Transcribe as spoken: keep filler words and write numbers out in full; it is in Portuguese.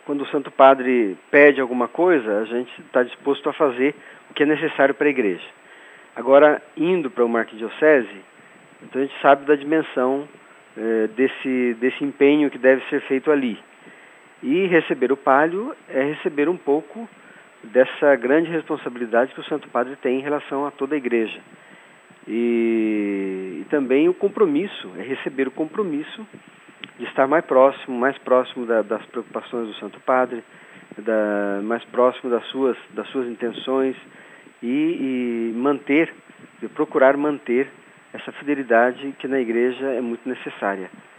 quando o Santo Padre pede alguma coisa, a gente está disposto a fazer o que é necessário para a igreja. Agora, indo para uma arquidiocese, então a gente sabe da dimensão eh, desse, desse empenho que deve ser feito ali. E receber o palio é receber um pouco dessa grande responsabilidade que o Santo Padre tem em relação a toda a igreja. E, e também o compromisso, é receber o compromisso de estar mais próximo, mais próximo da, das preocupações do Santo Padre, da, mais próximo das suas, das suas intenções e, e manter, e procurar manter essa fidelidade que na igreja é muito necessária.